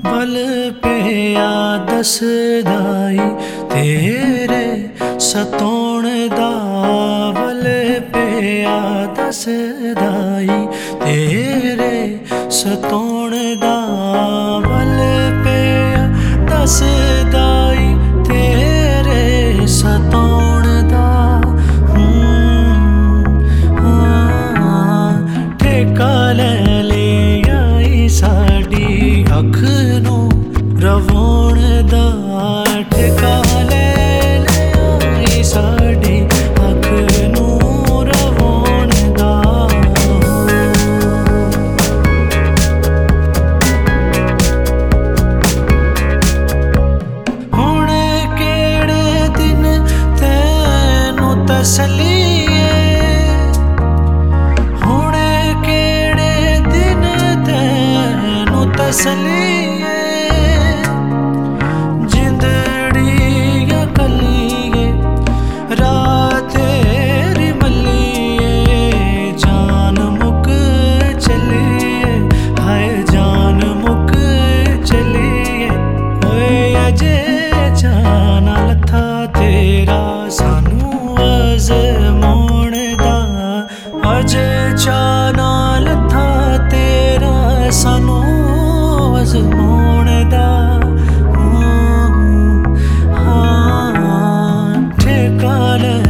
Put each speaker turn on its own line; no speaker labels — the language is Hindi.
बल पिया दसदाई तेरे सताउण दा। बल पिया दसदाई तेरे सताउण दा। बल पिया दसदाई तेरे सताउण दा। ठेका ले आई साडी अख नूं रवाउण दा। ठेका ले आई साडी अख नूं रवाउण दा। हुण केड़े दिन तैनूं तसल्ली तसलिए जिंदड़िया कलिए रात तेरी मलिए। जान मुक चलिए हाय जान मुक चलिए। ओए अजे जाना लथा तेरा सानू अज़माउण दा। अजे जाना लथा तेरा सानू अज़माउण दा। ठेका ले